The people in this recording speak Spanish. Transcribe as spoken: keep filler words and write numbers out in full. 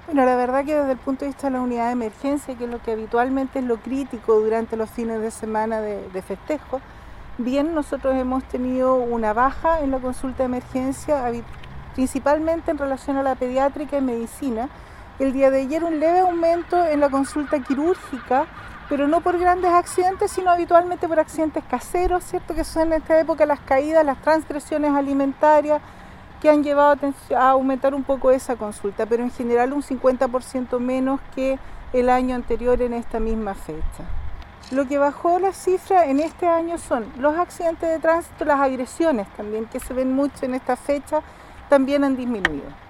Bueno, la verdad que desde el punto de vista de la unidad de emergencia, que es lo que habitualmente es lo crítico durante los fines de semana de, de festejo, bien nosotros hemos tenido una baja en la consulta de emergencia, principalmente en relación a la pediátrica y medicina. El día de ayer un leve aumento en la consulta quirúrgica, pero no por grandes accidentes, sino habitualmente por accidentes caseros, ¿cierto? Que son en esta época las caídas, las transgresiones alimentarias, que han llevado a aumentar un poco esa consulta, pero en general un cincuenta por ciento menos que el año anterior en esta misma fecha. Lo que bajó la cifra en este año son los accidentes de tránsito, las agresiones también, que se ven mucho en esta fecha, también han disminuido.